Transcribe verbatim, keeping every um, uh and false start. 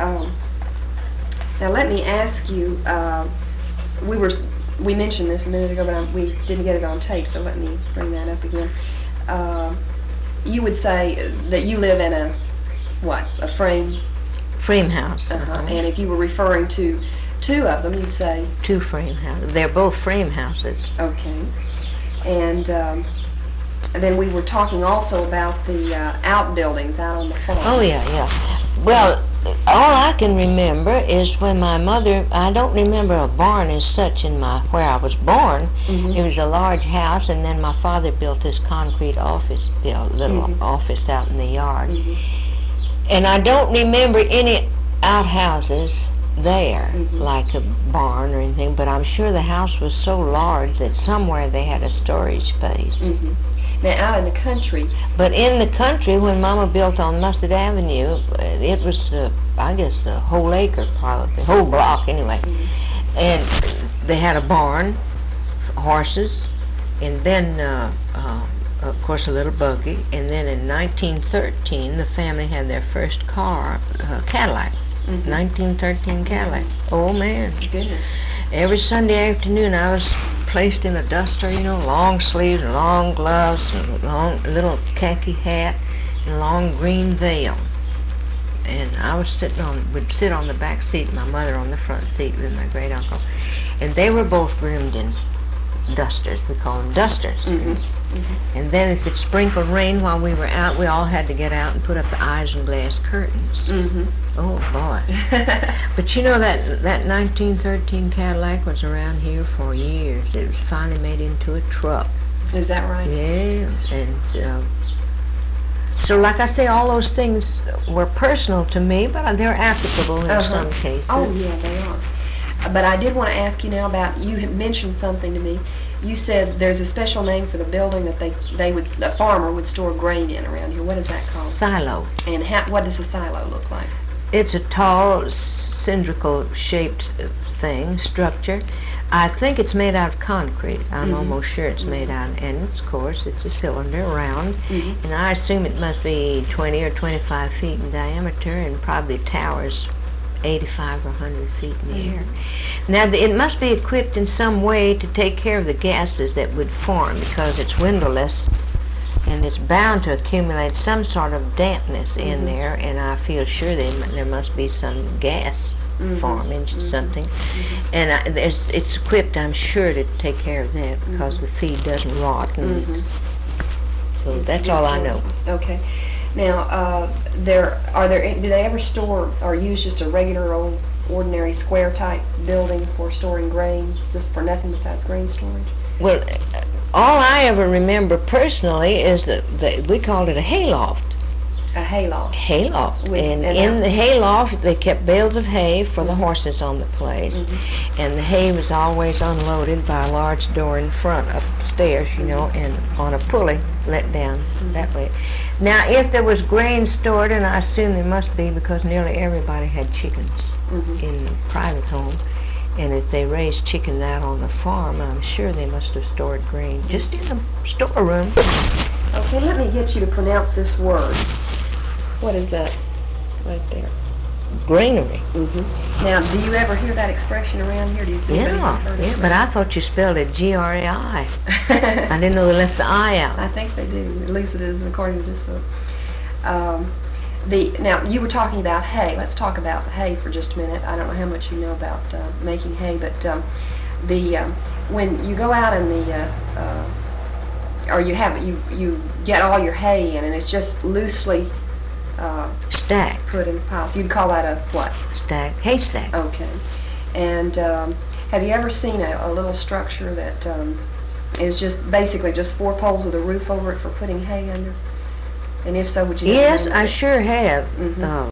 Um, now let me ask you. Uh, we were we mentioned this a minute ago, but I, we didn't get it on tape. So let me bring that up again. Uh, you would say that you live in a what? A frame. Frame house. Uh-huh. Uh-huh. And if you were referring to two of them, you'd say two frame houses. They're both frame houses. Okay. And um, then we were talking also about the uh, outbuildings out on the farm. Oh yeah, yeah. Well, all I can remember is when my mother. I don't remember a barn as such in my where I was born. Mm-hmm. It was a large house, and then my father built this concrete office, built little mm-hmm. office out in the yard. Mm-hmm. And I don't remember any outhouses there, mm-hmm. like a barn or anything, but I'm sure the house was so large that somewhere they had a storage space. Mm-hmm. Now, out in the country. But in the country, when Mama built on Mustard Avenue, it was, uh, I guess, a whole acre probably, whole block anyway. Mm-hmm. And they had a barn, horses, and then, uh, uh, of course, a little buggy. And then in nineteen thirteen, the family had their first car, uh, Cadillac. Mm-hmm. nineteen thirteen Cadillac. Oh, man. Goodness. Every Sunday afternoon I was placed in a duster, you know, long sleeves and long gloves and a long little khaki hat and a long green veil. And I was sitting on, would sit on the back seat, my mother on the front seat with my great uncle. And they were both groomed in dusters. We call them dusters. Mm-hmm. Mm-hmm. And then if it sprinkled rain while we were out, we all had to get out and put up the isinglass curtains. Mm-hmm. Oh, boy. But you know, that that nineteen thirteen Cadillac was around here for years. It was finally made into a truck. Is that right? Yeah, and uh, so like I say, all those things were personal to me, but they're applicable in uh-huh. some cases. Oh, yeah, they are. But I did want to ask you now about, you had mentioned something to me. You said there's a special name for the building that they, they would, a farmer would store grain in around here. What is that called? Silo. And how, what does a silo look like? It's a tall, cylindrical shaped thing, structure. I think it's made out of concrete. I'm mm-hmm. almost sure it's mm-hmm. made out, and of course it's a cylinder, round, mm-hmm. and I assume it must be twenty or twenty-five feet in diameter and probably towers eighty-five or one hundred feet in the mm-hmm. air. Now, the, it must be equipped in some way to take care of the gases that would form, because it's windowless, and it's bound to accumulate some sort of dampness mm-hmm. in there, and I feel sure that there must be some gas mm-hmm. forming, mm-hmm. something. Mm-hmm. And I, there's, it's equipped, I'm sure, to take care of that, because mm-hmm. the feed doesn't rot. And mm-hmm. so it's, that's it's all I know. Okay. Now, uh, there are there. Do they ever store or use just a regular old ordinary square type building for storing grain, just for nothing besides grain storage? Well, uh, all I ever remember personally is that the, we called it a hayloft. A hayloft. Hayloft. With, and, and in that, the hayloft, they kept bales of hay for mm-hmm. the horses on the place. Mm-hmm. And the hay was always unloaded by a large door in front, upstairs, you know, and on a pulley let down mm-hmm. that way. Now, if there was grain stored, and I assume there must be because nearly everybody had chickens mm-hmm. in the private home, and if they raised chickens out on the farm, I'm sure they must have stored grain just in the storeroom. Okay, let me get you to pronounce this word. What is that right there? Granary. Mm-hmm. Now, do you ever hear that expression around here? Do you see Yeah, yeah, but I thought you spelled it G R A I. I didn't know they left the I out. I think they do. At least it is according to this book. Um, the now you were talking about hay. Let's talk about the hay for just a minute. I don't know how much you know about uh, making hay, but um, the um, when you go out in the uh, uh, or you have you you get all your hay in, and it's just loosely uh, stacked. Put in piles. You'd call that a what? Stack. Haystack. Okay. And um, have you ever seen a, a little structure that um, is just basically just four poles with a roof over it for putting hay under? And if so, would you? Yes, I sure have. Mm-hmm. Uh,